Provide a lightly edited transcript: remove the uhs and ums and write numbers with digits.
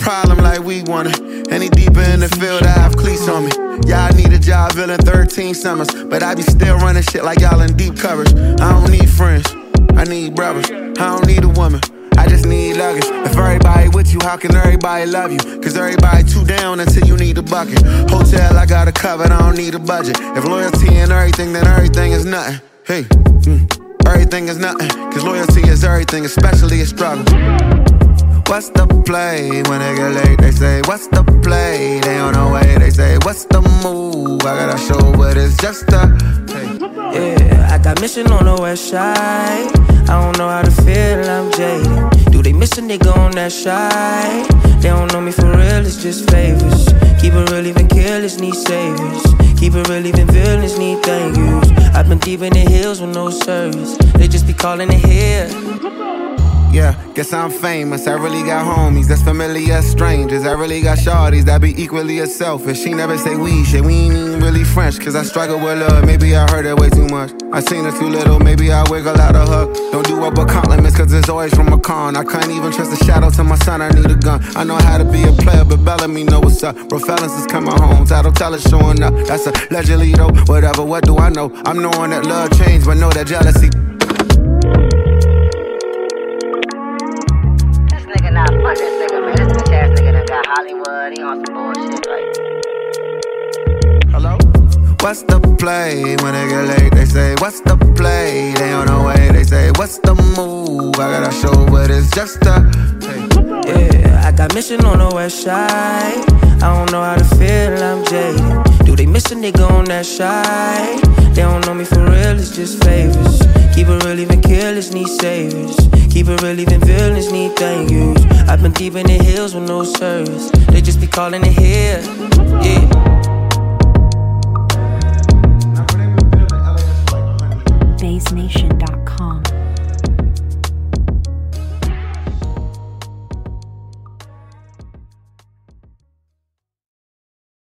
problem like we want it. Any deeper in the field, I have cleats on me. Yeah, I need a job, villain 13 summers. But I be still running shit like y'all in deep coverage. I don't need friends, I need brothers. I don't need a woman, I just need luggage. If everybody with you, how can everybody love you? Cause everybody too down until you need a bucket. Hotel, I got it covered, I don't need a budget. If loyalty and everything, then everything is nothing. Hey, everything is nothing. Cause loyalty is everything, especially a struggle. What's the play? When they get late, they say, what's the play? They on the way, they say, what's the move? I gotta show, but it's just a yeah, I got mission on the west side. I don't know how to feel, I'm jaded. Do they miss a nigga on that side? They don't know me for real, it's just favors. Keep it real, even killers need saviors. Keep it real, even villains need thank yous. I've been deep in the hills with no service. They just be calling it here. Yeah, guess I'm famous. I really got homies that's familiar as strangers. I really got shorties that be equally as selfish. She never say we shit, we ain't even really French. Cause I struggle with love, maybe I heard it way too much. I seen her too little, maybe I wiggle out of her. Don't do up but compliments cause it's always from a con. I can't even trust a shadow to my son, I need a gun. I know how to be a player, but Bellamy know what's up. Bro, fellas is coming home, title teller showing up. That's allegedly though, whatever, what do I know? I'm knowing that love changed, but know that jealousy. Nah, fuck this nigga, man. This bitch ass nigga done got Hollywood. He on some bullshit, like. Hello? What's the play? When they get late, they say, what's the play? They on the way, they say, what's the move? I gotta show, but it's just a yeah, I got mission on the west side. I don't know how to feel, I'm jaded. Do they miss a nigga on that side? They don't know me for real, it's just favors. Keep it real, even killers need saviors. Keep it real, even villains need thank yous. I've been deep in the hills with no service. They just be calling it here, yeah.